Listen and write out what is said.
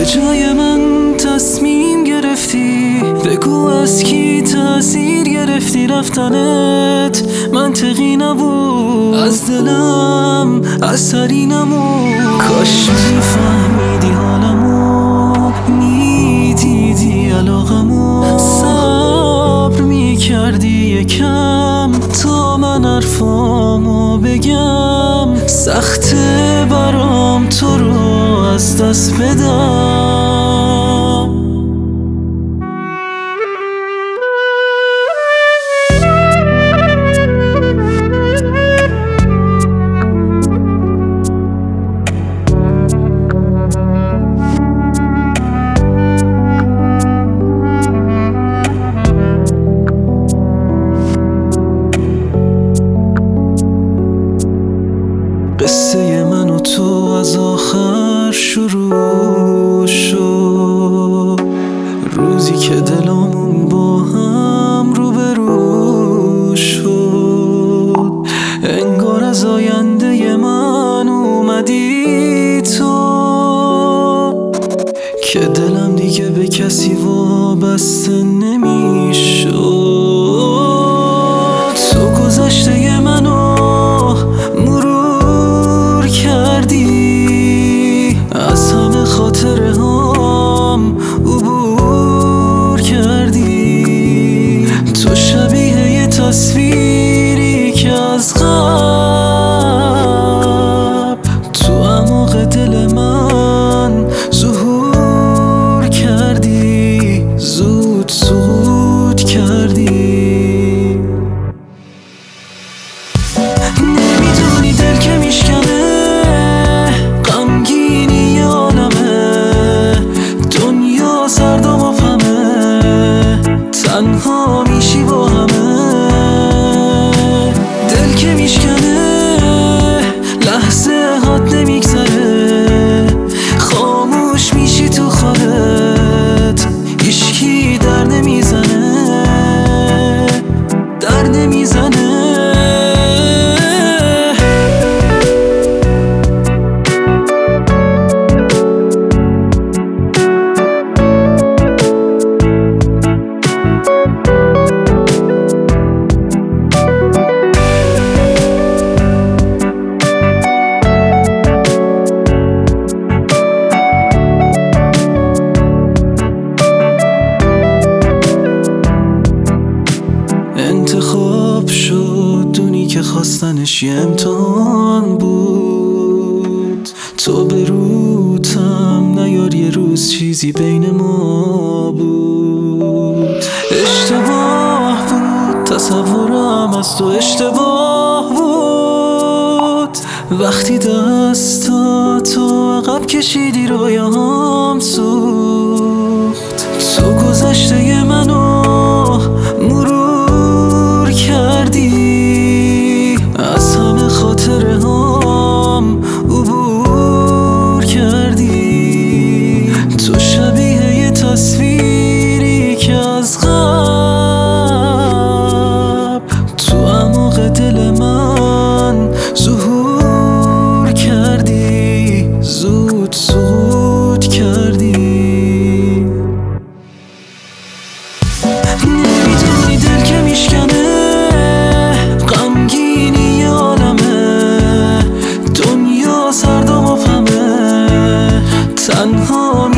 جای من تصمیم گرفتی، بگو از کی تأثیر گرفتی رفتنت منطقی نبود، از دلم اثری نمود. کاش میفهمیدی حالمو، میدیدی علاقمو، صبر میکردی یکم تا من حرفامو بگم. سخته برام تو رو از دست بدم. قصه من و تو از آخر شروع شد، روزی که دلامون با هم روبرو شد. انگار از آینده من اومدی تو، که دلم دیگه به کسی وابسته نمیشد. تو گذشته منو مرور کردی، از همه خاطره هام عبور کردی. تو شبیه یه تصویری که از قبل تو اعماق دل من ظهور کردی، زود سقوط کردی. نمیدونی دل که میشکنه، غمگینی عالمه، دنیا سرد و مبهمه، تنها میشی با همه. دل که میشکنه لحظه حد نمیگذره، خاموش میشی تو خودت، هیچکی در نمیزنه، در نمیزنه. انتخاب شد دونی که خواستنش یه امتحان بود. تو به روتم نیار یه روز چیزی بین ما بود. اشتباه بود تصورم از تو، اشتباه بود وقتی دستاتو عقب کشیدی رویاهام سوخت. تو گذشته منو مرور کردی، از همه خاطره هام عبور کردی. تو شبیه یه تصویری که از قبل تو اعماق دل من ظهور کردی، زود سقوط کردی. نمیدونی دل که میشکنه، غمگینی عالمه، دنیا سرد و مبهمه، تنها